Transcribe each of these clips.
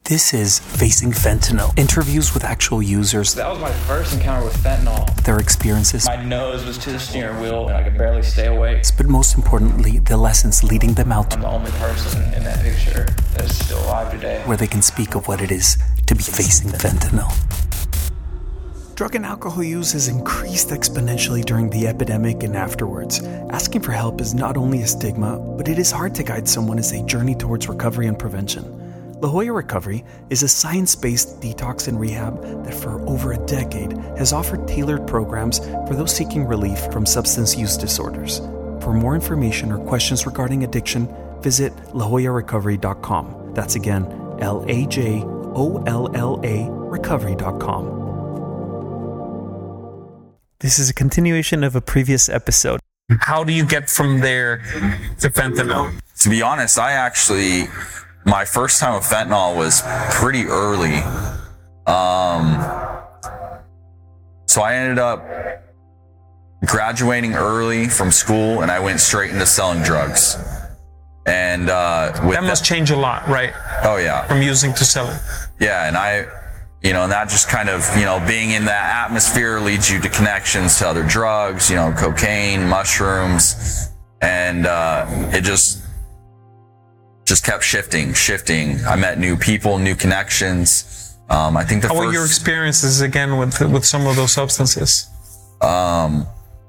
This is Facing Fentanyl. Interviews with actual users. That was my first encounter with fentanyl. Their experiences. My nose was to the steering wheel and I could barely stay awake. But most importantly, the lessons leading them out. I'm the only person in that picture that is still alive today. Where they can speak of what it is to be facing fentanyl. Drug and alcohol use has increased exponentially during the epidemic and afterwards. Asking for help is not only a stigma, but it is hard to guide someone as they journey towards recovery and prevention. La Jolla Recovery is a science-based detox and rehab that for over a decade has offered tailored programs for those seeking relief from substance use disorders. For more information or questions regarding addiction, visit lajollarecovery.com. That's again, LAJOLLA recovery.com. This is a continuation of a previous episode. How do you get from there to fentanyl? To be honest, my first time with fentanyl was pretty early. So I ended up graduating early from school and I went straight into selling drugs. And that must change a lot, right? Oh yeah. From using to selling. Yeah, and and that just kind of, being in that atmosphere leads you to connections to other drugs, cocaine, mushrooms, and it just kept shifting. I met new people, new connections. I think How were your experiences again with some of those substances? I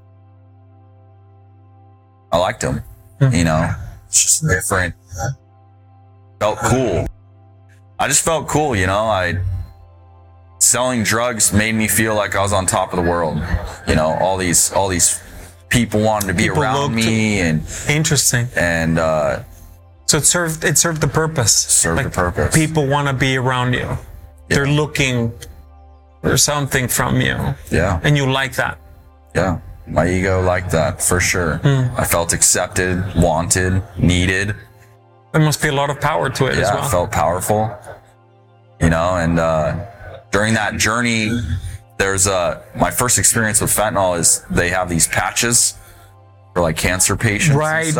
liked them. It's just different. Felt cool. I just felt cool. Selling drugs made me feel like I was on top of the world. All these people wanted to be around me, and interesting. And so it served the purpose. The purpose. People want to be around you. Yeah. They're looking for something from you. Yeah. And you like that. Yeah. My ego liked that for sure. I felt accepted, wanted, needed. There must be a lot of power to it as well. Yeah, I felt powerful. And during that journey, there's my first experience with fentanyl is they have these patches for like cancer patients. Right.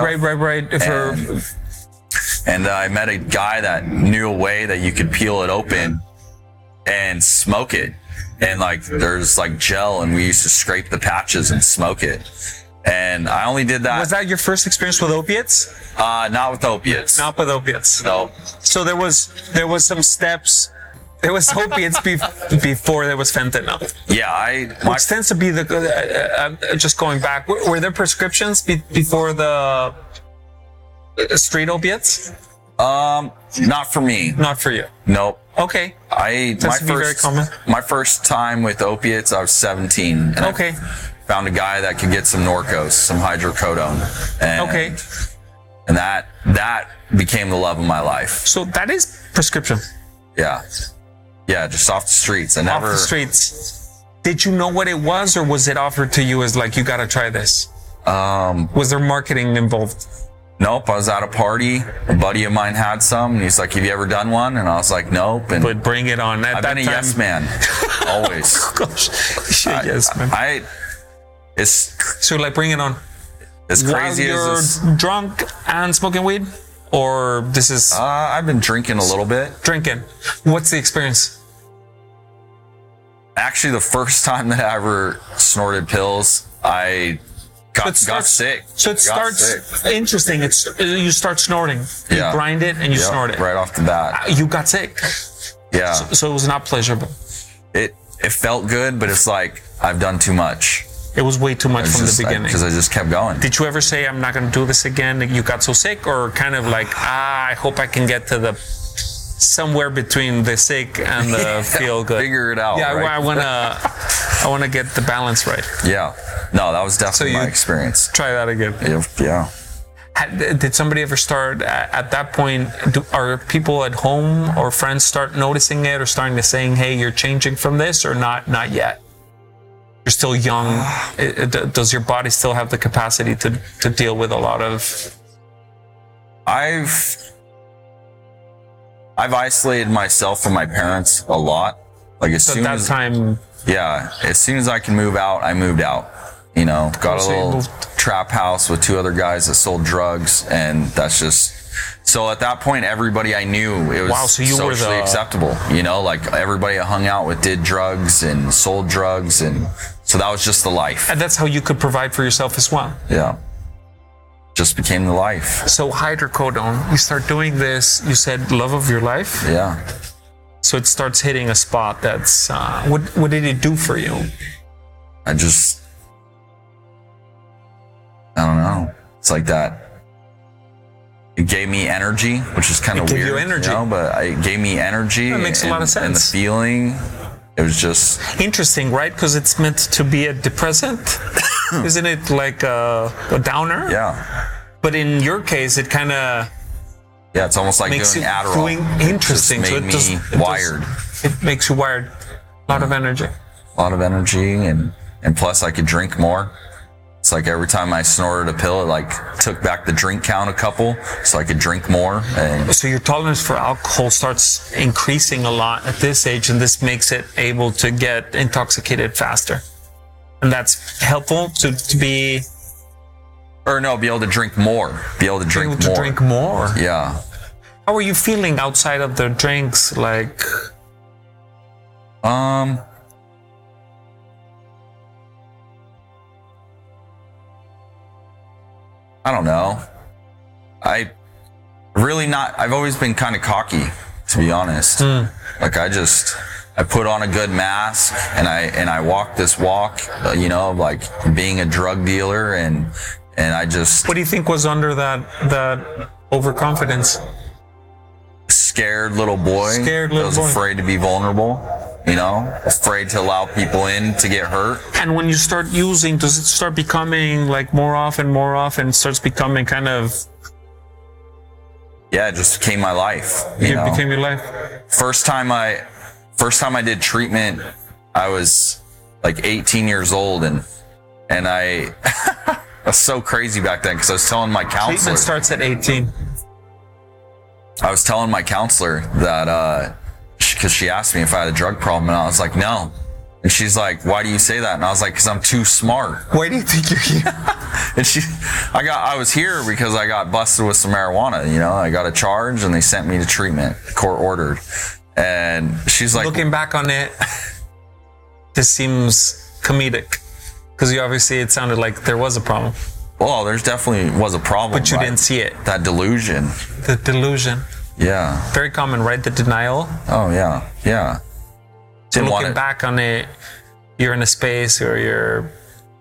And I met a guy that knew a way that you could peel it open and smoke it. And there's gel, and we used to scrape the patches and smoke it. And I only did that. Was that your first experience with opiates? Not with opiates. Not with opiates. No. So there was some steps. There was opiates before there was fentanyl. Yeah, which tends to be just going back. Were there prescriptions before the street opiates? Not for me. Not for you. Nope. Okay. Very common. My first time with opiates, I was 17. And okay. I found a guy that could get some Norcos, some hydrocodone. And, and that became the love of my life. So that is prescription. Yeah. Yeah, just off the streets. Off the streets. Did you know what it was, or was it offered to you as you gotta try this? Was there marketing involved? Nope, I was at a party. A buddy of mine had some, and he's like, "Have you ever done one?" And I was like, "Nope." And but bring it on. I've been a yes man, always. Gosh, yes man. So bring it on. As crazy While as you're drunk and smoking weed, or this is? I've been drinking a little bit. Drinking. What's the experience? Actually, the first time that I ever snorted pills, I got sick. So it starts interesting. You start snorting. You grind it and you snort it. Right off the bat. You got sick. Yeah. So it was not pleasurable. It felt good, but it's I've done too much. It was way too much from the beginning. Because I just kept going. Did you ever say, I'm not going to do this again? You got so sick, or kind of I hope I can get to somewhere between the sick and the feel good. Figure it out. Yeah, right? I want to get the balance right. Yeah. No, that was definitely my experience. Try that again. Yeah. Did somebody ever start at that point? Are people at home or friends start noticing it or starting to saying, "Hey, you're changing from this," or not? Not yet. You're still young. Does your body still have the capacity to deal with a lot of? I've isolated myself from my parents a lot. As soon as I can move out, I moved out. Got a little trap house with two other guys that sold drugs, and that's just So at that point, everybody I knew, it was Wow, so you were socially acceptable. You know, like everybody I hung out with did drugs and sold drugs, and so that was just the life. And that's how you could provide for yourself as well. Yeah, just became the life. So hydrocodone, you start doing this. You said love of your life. Yeah. So it starts hitting a spot that's. What did it do for you? I don't know. It's like that. It gave me energy, which is kind of weird. It gave you energy. You know, but it gave me energy. That makes a lot of sense. And the feeling, it was just... Interesting, right? Because it's meant to be a depressant. Isn't it like a downer? Yeah. But in your case, it kind of... Yeah, it's almost like makes doing it Adderall. Interesting. It just made me wired. It makes you wired. A lot of energy. A lot of energy, and plus I could drink more. It's like every time I snorted a pill, it like took back the drink count a couple, so I could drink more. And so your tolerance for alcohol starts increasing a lot at this age, and this makes it able to get intoxicated faster. And that's helpful to be... Or no, be able to drink more. Be able to drink more. Drink more. Yeah. How are you feeling outside of the drinks? Like... I don't know. I've always been kind of cocky, to be honest. Like I put on a good mask and I walk this walk, you know, like being a drug dealer, and I just... What do you think was under that overconfidence? Scared little boy. Scared little boy. I was afraid to be vulnerable, you know, afraid to allow people in to get hurt. And when you start using, does it start becoming like more often, starts becoming kind of... Yeah, it just became my life. It became your life? First time I did treatment, I was like 18 years old, and I was so crazy back then because I was telling my counselor. Treatment starts at 18. I was telling my counselor that, because she asked me if I had a drug problem, and I was like, no. And she's like, why do you say that? And I was like, because I'm too smart. Why do you think you're here? And I was here because I got busted with some marijuana, you know, I got a charge and they sent me to treatment, court ordered. And she's like... Looking back on it, this seems comedic. Because it sounded like there was a problem. Well, there's definitely was a problem. But you didn't see it. That delusion. The delusion. Yeah. Very common, right? The denial. Oh, yeah. Yeah. So looking back on it, you're in a space where you're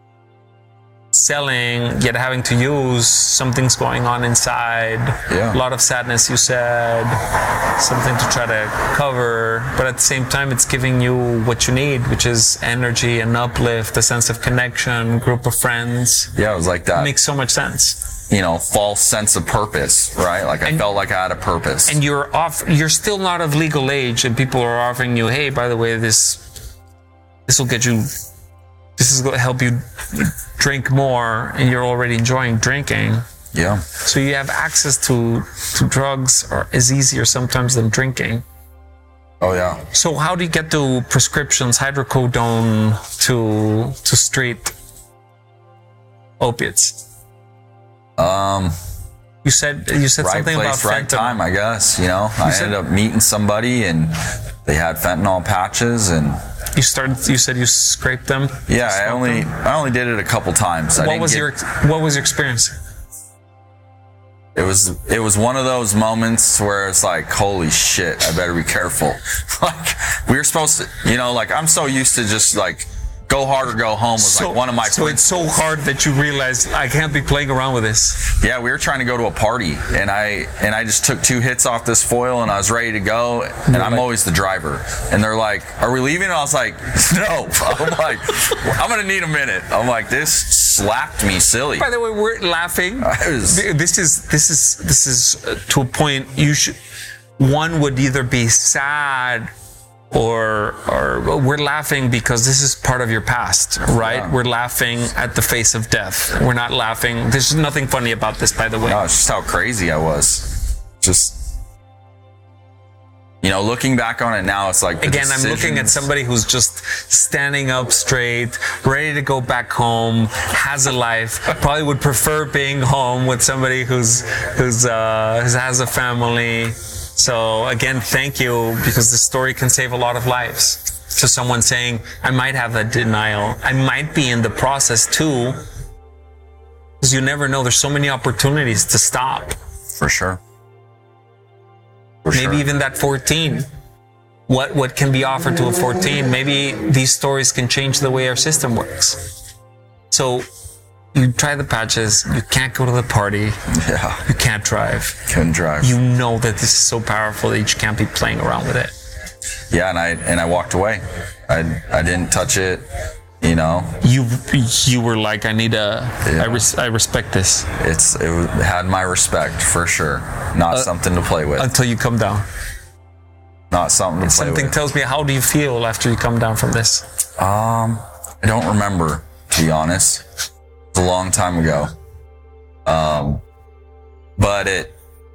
selling, yet having to use, something's going on inside. Yeah. A lot of sadness, you said. Something to try to cover. But at the same time, it's giving you what you need, which is energy and uplift, a sense of connection, group of friends. Yeah, it was like that. It makes so much sense. You know, false sense of purpose, right? Like I felt like I had a purpose. And you're still not of legal age, and people are offering you, hey, by the way, this will get you, this is going to help you drink more, and you're already enjoying drinking. Yeah. So you have access to drugs is easier sometimes than drinking. Oh yeah. So how do you get to prescriptions, hydrocodone to street opiates? You said right something place, about right fentanyl. time, I guess. You know, I ended up meeting somebody, and they had fentanyl patches, and you said you scraped them. Yeah, I only did it a couple times. What was your experience? It was one of those moments where it's like, holy shit, I better be careful. Like we were supposed to, you know, like I'm so used to just like go hard or go home was like one of my So it's so hard that you realize I can't be playing around with this. Yeah, we were trying to go to a party, and I just took 2 hits off this foil, and I was ready to go, and I'm always the driver. And they're like, are we leaving? And I was like, no. I'm like, I'm going to need a minute. I'm like, this slapped me silly. By the way, we're laughing. This is to a point one would either be sad or we're laughing because this is part of your past, right? Yeah. We're laughing at the face of death. We're not laughing. There's nothing funny about this, by the way. No, it's just how crazy I was. Just You know, looking back on it now, it's like Again, I'm looking at somebody who's just standing up straight, ready to go back home, has a life, probably would prefer being home with somebody who's has a family. So again, thank you, because this story can save a lot of lives. To someone saying, I might have that denial. I might be in the process too. Because you never know. There's so many opportunities to stop. For sure. Maybe even that 14. What can be offered to a 14? Maybe these stories can change the way our system works. So you try the patches, you can't go to the party, Yeah. you can't drive. Couldn't drive. You know that this is so powerful that you can't be playing around with it. Yeah, and I walked away. I didn't touch it, you know. You were like, I need Yeah. I respect this. It had my respect for sure. Not something to play with. Until you come down. Not something to play Something with. tells me, how do you feel after you come down from this? I don't remember, to be honest. It's a long time ago. But it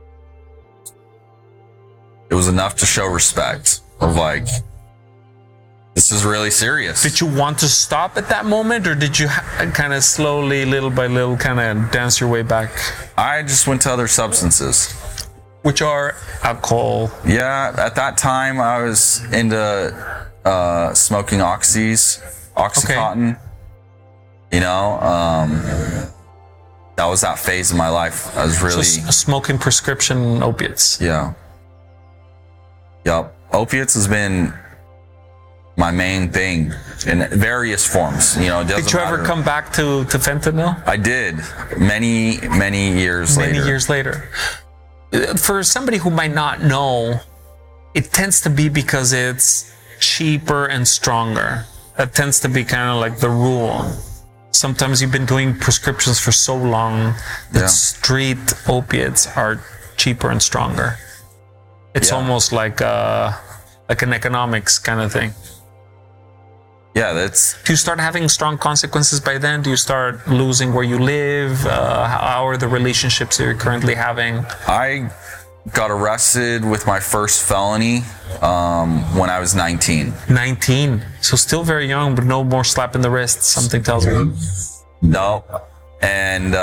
was enough to show respect of like, this is really serious. Did you want to stop at that moment, or did you kind of slowly, little by little, kind of dance your way back? I just went to other substances. Which are alcohol. Yeah, at that time I was into smoking Oxycontin. You know, that was that phase of my life. I was really Smoking prescription opiates. Yeah. Yep. Opiates has been my main thing in various forms. You know, it doesn't Did you ever matter. come back to fentanyl? I did. Many years later. Many years later. For somebody who might not know, it tends to be because it's cheaper and stronger. That tends to be kind of like the rule. Sometimes you've been doing prescriptions for so long that Yeah. street opiates are cheaper and stronger. It's Yeah. almost like an economics kind of thing. Yeah, that's Do you start having strong consequences by then? Do you start losing where you live? How are the relationships that you're currently having? I got arrested with my first felony when I was 19. 19. So still very young, but no more slap in the wrist, something tells me. No. And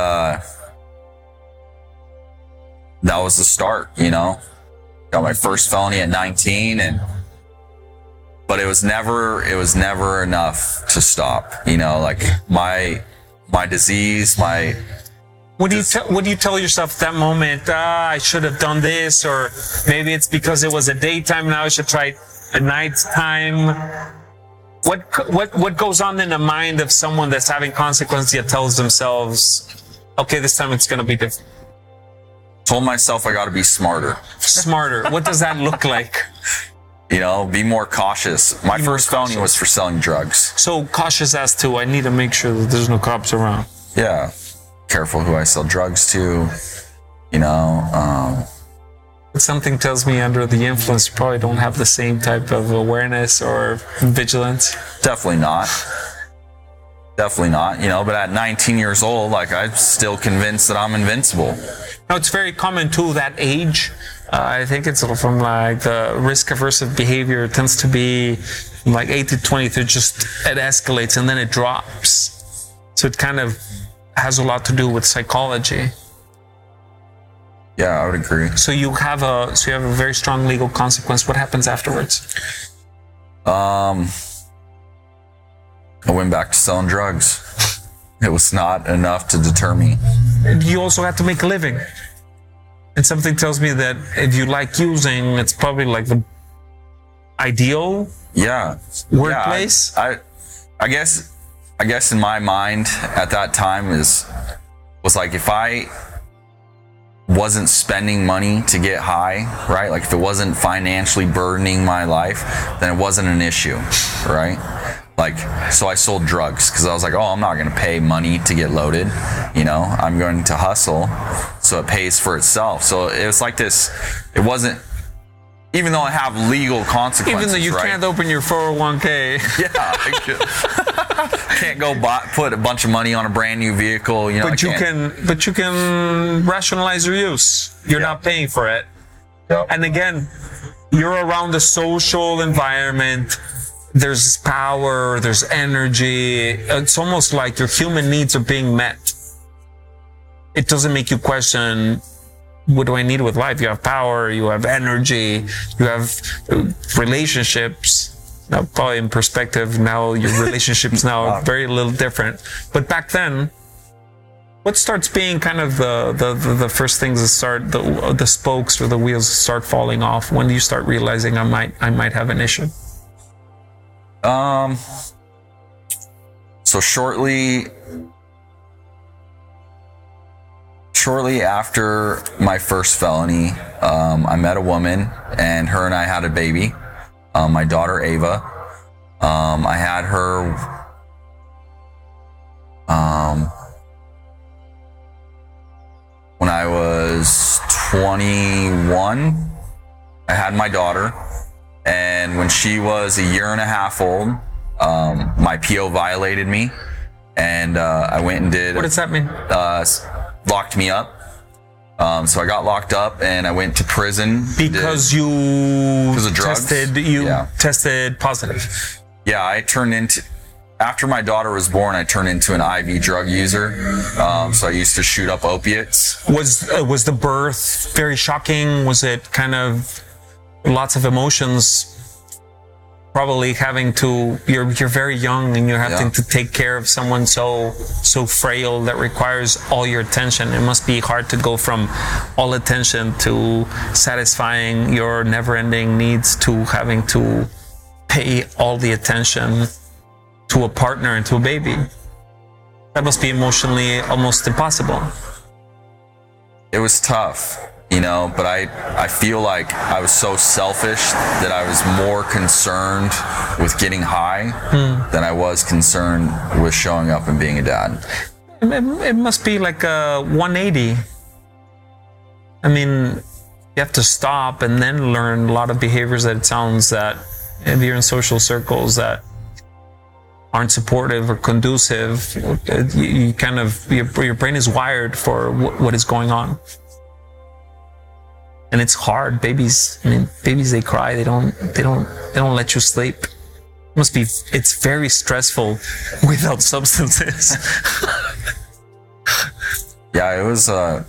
that was the start, you know. Got my first felony at 19, but it was never enough to stop, you know, like my disease, my What do you tell yourself at that moment? I should have done this, or maybe it's because it was a daytime, now I should try a nighttime. What goes on in the mind of someone that's having consequences that tells themselves, okay, this time it's going to be different? told myself I got to be smarter. Smarter. What does that look like? You know, be more cautious. My first felony was for selling drugs. So cautious as to, I need to make sure that there's no cops around. Yeah. Careful who I sell drugs to, you know. But something tells me under the influence, you probably don't have the same type of awareness or vigilance. Definitely not. Definitely not, you know, but at 19 years old, like, I'm still convinced that I'm invincible. Now, it's very common too, that age. I think it's from like the risk aversive behavior tends to be from like 8 to 20. It escalates and then it drops. So it kind of has a lot to do with psychology. Yeah, I would agree. So you have a very strong legal consequence. What happens afterwards? I went back to selling drugs. It was not enough to deter me. You also have to make a living. And something tells me that if you like using, it's probably like the ideal workplace. Yeah, I guess in my mind at that time was like, if I wasn't spending money to get high, right? Like if it wasn't financially burdening my life, then it wasn't an issue, right? Like, so I sold drugs because I was like, oh, I'm not going to pay money to get loaded. You know, I'm going to hustle so it pays for itself. So it was like this, it wasn't, even though I have legal consequences, Even though you can't open your 401k. Yeah, I can't go put a bunch of money on a brand new vehicle. You know, But you can rationalize your use. You're not paying for it. Yep. And again, you're around a social environment, there's power, there's energy. It's almost like your human needs are being met. It doesn't make you question, what do I need with life? You have power, you have energy, you have relationships. Now, probably in perspective, now your relationships now are very little different. But back then, what starts being kind of the first things that start, the spokes or the wheels start falling off? When do you start realizing I might have an issue? So shortly after my first felony, I met a woman, and her and I had a baby, my daughter Ava. I had her when I was 21. I had my daughter, and when she was a year and a half old, my PO violated me, and I went and did. What does that mean? Locked me up. So I got locked up, and I went to prison because of drugs. Tested positive. Yeah, after my daughter was born, I turned into an IV drug user. So I used to shoot up opiates. Was the birth very shocking? Was it kind of lots of emotions? Probably you're very young, and you're having to take care of someone so frail that requires all your attention. It must be hard to go from all attention to satisfying your never-ending needs to having to pay all the attention to a partner and to a baby. That must be emotionally almost impossible. It was tough. But I feel like I was so selfish that I was more concerned with getting high than I was concerned with showing up and being a dad. It must be like a 180. I mean, you have to stop and then learn a lot of behaviors that it sounds that if you're in social circles that aren't supportive or conducive, you kind of, your brain is wired for what is going on. And it's hard. Babies, they cry. They don't let you sleep. It's very stressful without substances. Yeah, it was a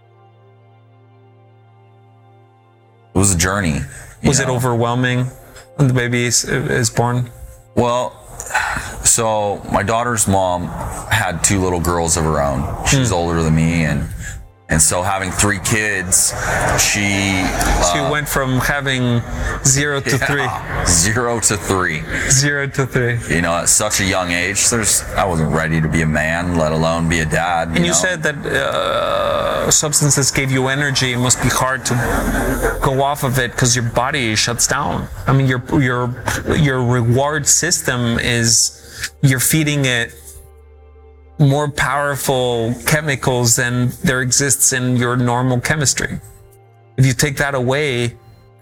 journey. Was it overwhelming when the baby is born? Well, so my daughter's mom had 2 little girls of her own. She's older than me, and so having 3 kids, she went from having 0 to 3. 0 to 3. 0 to 3. At such a young age, I wasn't ready to be a man, let alone be a dad. And you said that substances gave you energy. It must be hard to go off of it because your body shuts down. I mean, your reward system you're feeding it more powerful chemicals than there exists in your normal chemistry. If you take that away,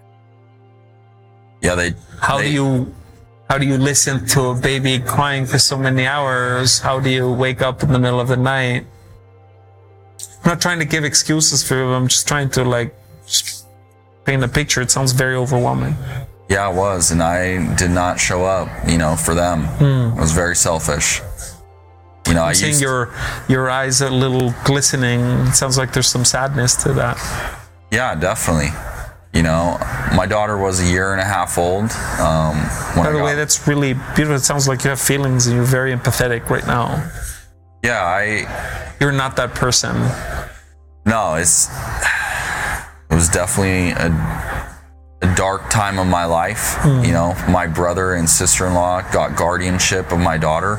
how do you listen to a baby crying for so many hours? How do you wake up in the middle of the night? I'm not trying to give excuses for you. I'm just trying to just paint a picture. It sounds very overwhelming. Yeah, it was, and I did not show up, for them. I was very selfish. I'm seeing your eyes a little glistening. It sounds like there's some sadness to that. Yeah, definitely. My daughter was a year and a half old. By the way, that's really beautiful. It sounds like you have feelings and you're very empathetic right now. Yeah, You're not that person. No, it was definitely a dark time of my life. My brother and sister-in-law got guardianship of my daughter.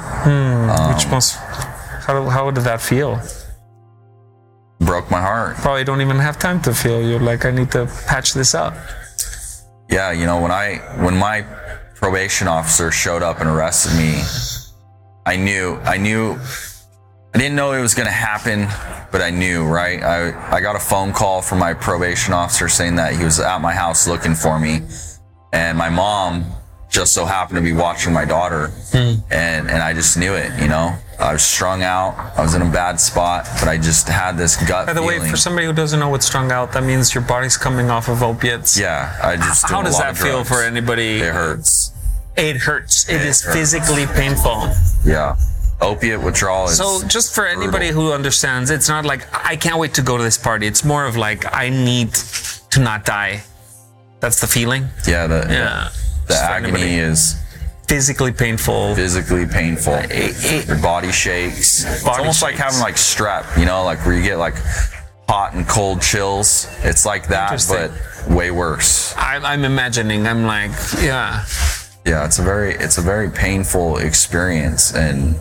How did that feel? Broke my heart. Probably don't even have time to feel. You're like, I need to patch this up. Yeah, when my probation officer showed up and arrested me, I didn't know it was going to happen, but I knew, right? I got a phone call from my probation officer saying that he was at my house looking for me, and my mom just so happened to be watching my daughter, and I just knew it, I was strung out. I was in a bad spot, but I just had this gut By the feeling. way, for somebody who doesn't know what's strung out, that means your body's coming off of opiates. Yeah, I just How doing a does lot that of feel drugs. for anybody? It hurts. It hurts. It is hurts. physically painful. Yeah. Opiate withdrawal is So just for anybody who understands, it's not like, I can't wait to go to this party. It's more of like, I need to not die. That's the feeling? yeah, the Just for agony anybody. is Physically painful. physically painful. Your body shakes. It's almost like having like strep, you know, like where you get like hot and cold chills. It's like that, Interesting. but way worse. I'm imagining, I'm like, yeah. Yeah, it's a very painful experience, and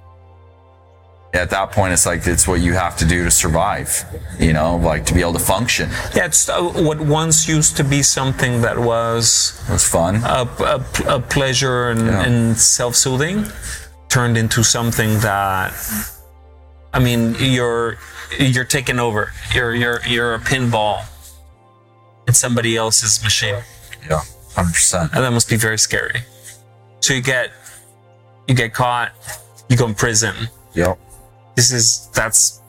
at that point, it's like it's what you have to do to survive. You know, like to be able to function. Yeah, it's what once used to be something that was It was fun. a pleasure and self-soothing turned into something that, I mean, you're taking over. You're a pinball in somebody else's machine, Yeah, 100%. and that must be very scary. So you get caught, you go in prison. Yep. That's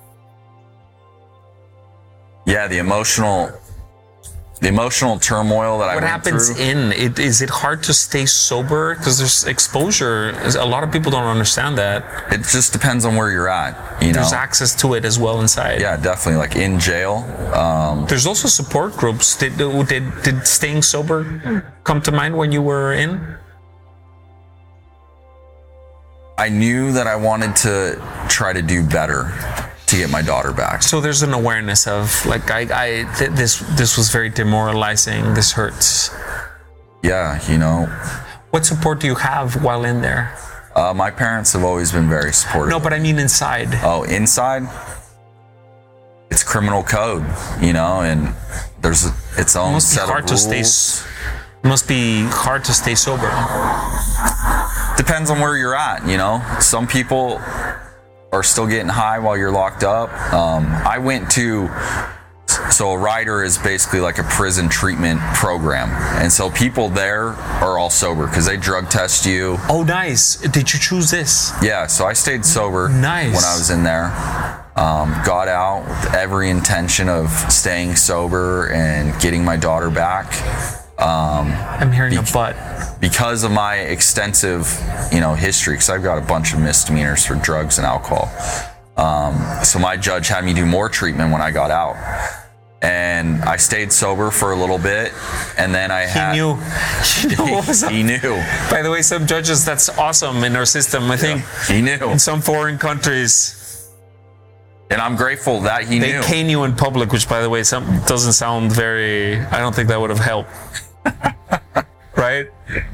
Yeah, the emotional turmoil that I what went happens through. in it. Is it hard to stay sober because there's exposure? A lot of people don't understand that. It just depends on where you're at. You know. There's access to it as well inside. Yeah, definitely. Like in jail. There's also support groups. Did staying sober come to mind when you were in? I knew that I wanted to try to do better to get my daughter back. So there's an awareness of like this was very demoralizing. This hurts. Yeah, you know. What support do you have while in there? My parents have always been very supportive. No, but I mean inside. Oh, inside, it's criminal code, you know, and there's its own Must be set hard of to stay. rules. Must be hard to stay sober. Depends on where you're at, you know. Some people are still getting high while you're locked up. I went to, so a rider is basically like a prison treatment program, and so people there are all sober because they drug test you. Oh, nice. Did you choose this? Yeah, so I stayed sober Nice. when I was in there. Got out with every intention of staying sober and getting my daughter back. I'm hearing a butt. Because of my extensive, you know, history, because I've got a bunch of misdemeanors for drugs and alcohol. So my judge had me do more treatment when I got out. And I stayed sober for a little bit, and then I had... He knew what was up. He knew. By the way, some judges, that's awesome in our system. I think He knew. in some foreign countries, And I'm grateful that he they knew. cane you in public, which, by the way, doesn't sound very... I don't think that would have helped. Right?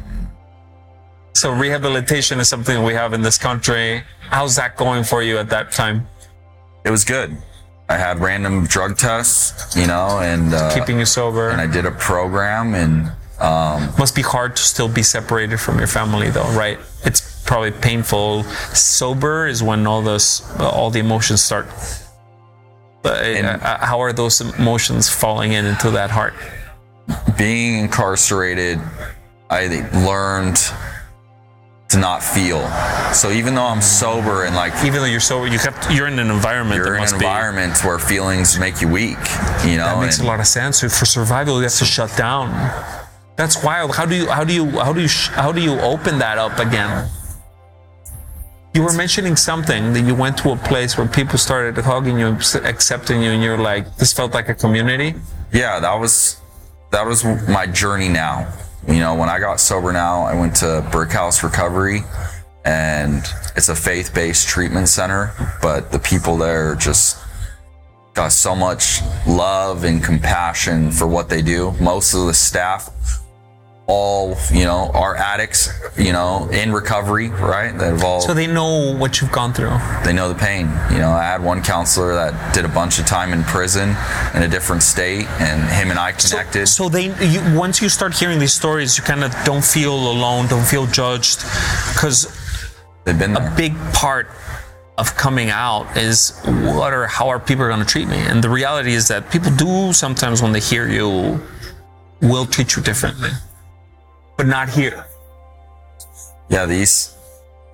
So rehabilitation is something we have in this country. How's that going for you at that time? It was good. I had random drug tests, you know, and... Keeping you sober. And I did a program, and... Must be hard to still be separated from your family, though, right? It's probably painful. Sober is when all the emotions start. But how are those emotions falling into that heart? Being incarcerated, I learned to not feel. So even though I'm sober and like Even though you're sober, you're in an environment you're that in must an be. environment where feelings make you weak, you know. That makes a lot of sense. So for survival, you have to shut down. That's wild. How do you open that up again? You were mentioning something that you went to a place where people started hugging you, accepting you, and you're like, this felt like a community. Yeah, that was my journey now. You know, when I got sober now, I went to Brick House Recovery, and it's a faith-based treatment center, but the people there just got so much love and compassion for what they do. Most of the staff, all, you know, are addicts, you know, in recovery, right? They've all, So they know what you've gone through. they know the pain. You know, I had one counselor that did a bunch of time in prison in a different state, and him and I connected. So once you start hearing these stories, you kind of don't feel alone, don't feel judged, because They've been there. a big part of coming out is how are people going to treat me? And the reality is that people do sometimes, when they hear you, will treat you differently, but not here. Yeah, these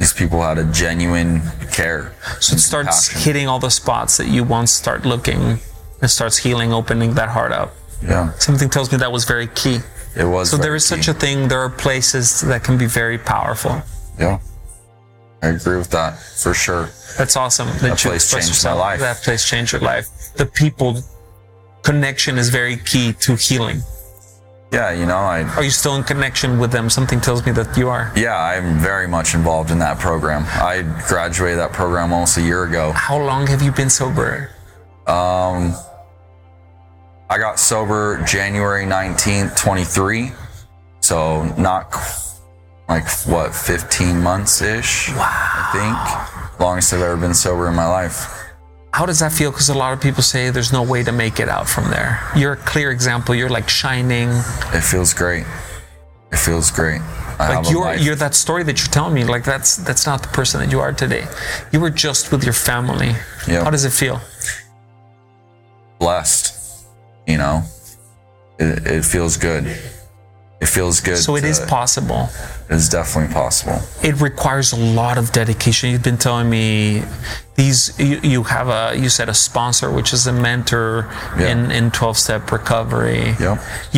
These people had a genuine care. So it starts passion. hitting all the spots that you once start looking. It starts healing, opening that heart up. Yeah, Something tells me that was very key. it was. So there very is key. such a thing. There are places that can be very powerful. Yeah, I agree with that for sure. That's awesome. That place changed my life. That place changed your life. The people connection is very key to healing. Yeah, you know, Are you still in connection with them? Something tells me that you are. yeah, I'm very much involved in that program. I graduated that program almost a year ago. How long have you been sober? I got sober January 19th, 23. So not like what, 15 months ish. Wow. I think longest I've ever been sober in my life. How does that feel? Because a lot of people say there's no way to make it out from there. You're a clear example. You're like shining. It feels great. It feels great. I Like have a life. you're that story that you're telling me. Like that's not the person that you are today. You were just with your family. Yeah. How does it feel? Blessed. You know, it feels good. It feels good. So it is possible. It is definitely possible. It requires a lot of dedication. You've been telling me you said a sponsor, which is a mentor Yeah. in 12-step recovery. Yep.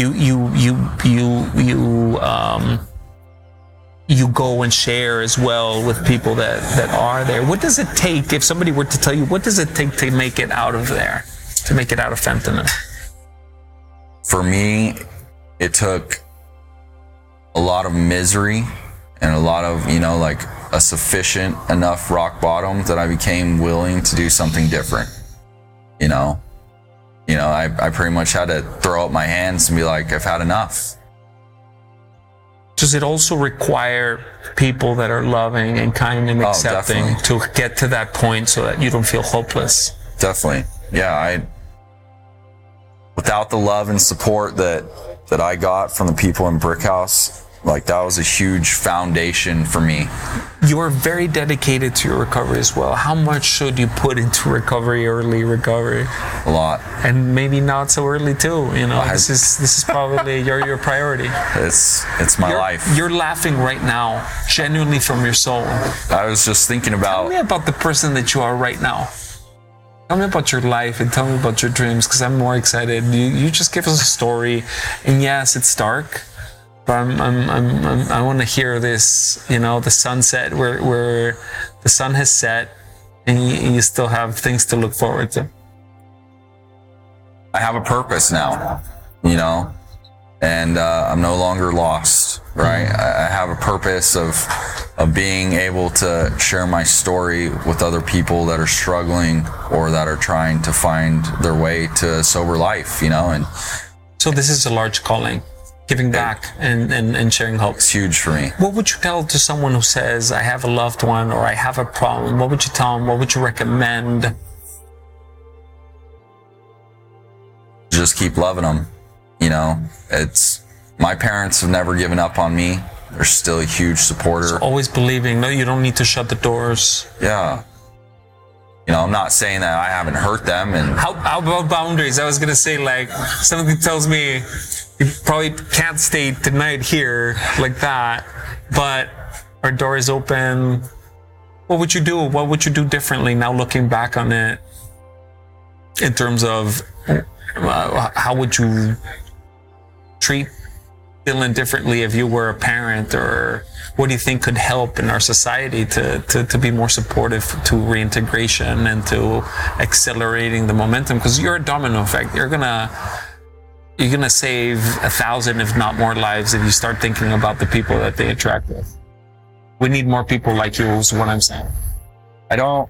You go and share as well with people that are there. What does it take, if somebody were to tell you, what does it take to make it out of there, to make it out of fentanyl? For me, it took a lot of misery and a lot of, you know, like a sufficient enough rock bottom that I became willing to do something different. You know, I pretty much had to throw up my hands and be like, I've had enough. Does it also require people that are loving and kind and accepting definitely. to get to that point so that you don't feel hopeless? Definitely. Yeah, without the love and support that I got from the people in Brick House, like that was a huge foundation for me. You are very dedicated to your recovery as well. How much should you put into recovery, early recovery? A lot. And maybe not so early too, you know. This is probably your priority. It's my life. You're laughing right now, genuinely from your soul. I was just thinking about Tell me about the person that you are right now. Tell me about your life and tell me about your dreams, because I'm more excited. You just give us a story, and yes, it's dark, but I want to hear this. You know, the sunset where the sun has set, and you still have things to look forward to. I have a purpose now, you know, and I'm no longer lost, right? I have a purpose of being able to share my story with other people that are struggling or that are trying to find their way to a sober life, you know, and So this is a large calling, giving back and sharing hope. it's huge for me. What would you tell to someone who says, I have a loved one or I have a problem? What would you tell them? What would you recommend? Just keep loving them, you know. My parents have never given up on me. They're still a huge supporter. Always believing, no, you don't need to shut the doors. Yeah. You know, I'm not saying that I haven't hurt them, and How about boundaries? I was going to say, like, something tells me you probably can't stay tonight here like that, but our door is open. What would you do? What would you do differently now looking back on it in terms of how would you treat Dylan differently if you were a parent, or what do you think could help in our society to be more supportive to reintegration and to accelerating the momentum? Because you're a domino effect. You're gonna save 1,000, if not more, lives if you start thinking about the people that they interact with. We need more people like you, is what I'm saying. I don't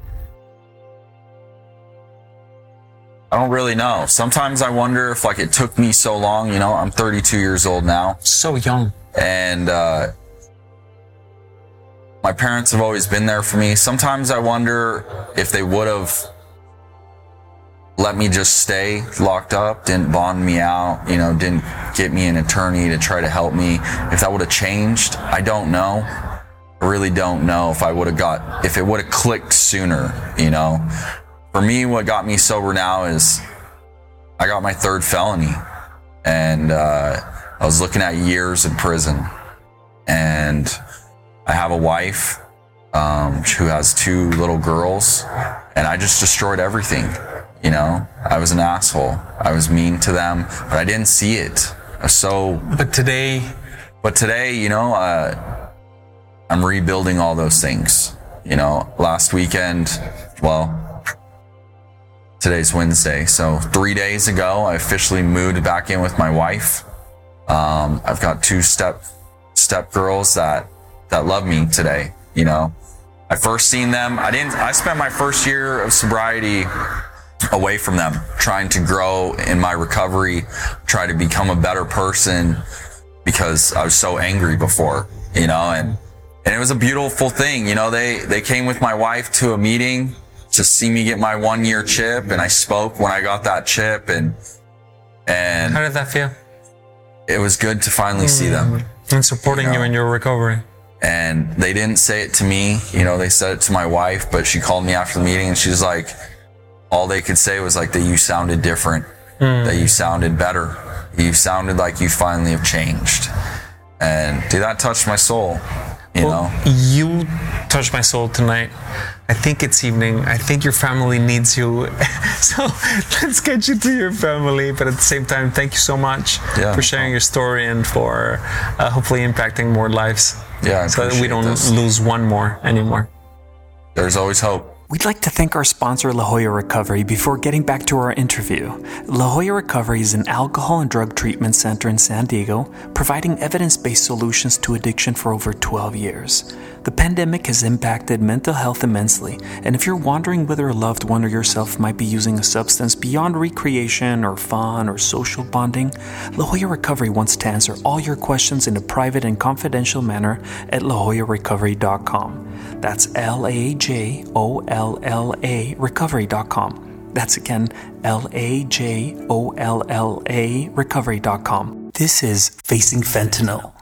really know. Sometimes I wonder if, like, it took me so long, you know. I'm 32 years old now, So young. and my parents have always been there for me. Sometimes I wonder if they would have let me just stay locked up, didn't bond me out, you know, didn't get me an attorney to try to help me, if that would have changed. I don't know. I really don't know if it would have clicked sooner, you know. For me, what got me sober now is I got my 3rd felony, and I was looking at years in prison, and I have a wife. who has 2 little girls, and I just destroyed everything. You know, I was an asshole. I was mean to them, but I didn't see it. But today, you know, I'm rebuilding all those things. You know, last weekend, well, today's Wednesday, so 3 days ago, I officially moved back in with my wife. I've got 2 step girls that love me today. You know, I first seen them. I spent my first year of sobriety away from them, trying to grow in my recovery, try to become a better person, because I was so angry before, you know, and it was a beautiful thing. You know, they came with my wife to a meeting to see me get my 1-year chip, and I spoke when I got that chip, and how did that feel? It was good to finally see them. And supporting you in your recovery. And they didn't say it to me, you know, they said it to my wife, but she called me after the meeting and she's like, all they could say was like that you sounded different, that you sounded better. You sounded like you finally have changed. And dude, that touched my soul, you know? You touched my soul tonight. I think it's evening. I think your family needs you. So let's get you to your family. But at the same time, thank you so much for sharing your story and for hopefully impacting more lives. Yeah, so that we don't lose one more anymore. There's always hope. We'd like to thank our sponsor, La Jolla Recovery, before getting back to our interview. La Jolla Recovery is an alcohol and drug treatment center in San Diego, providing evidence-based solutions to addiction for over 12 years. The pandemic has impacted mental health immensely, and if you're wondering whether a loved one or yourself might be using a substance beyond recreation or fun or social bonding, La Jolla Recovery wants to answer all your questions in a private and confidential manner at lajollarecovery.com. That's LAJOLLA recovery.com. That's again, LAJOLLA recovery.com. This is Facing Fentanyl.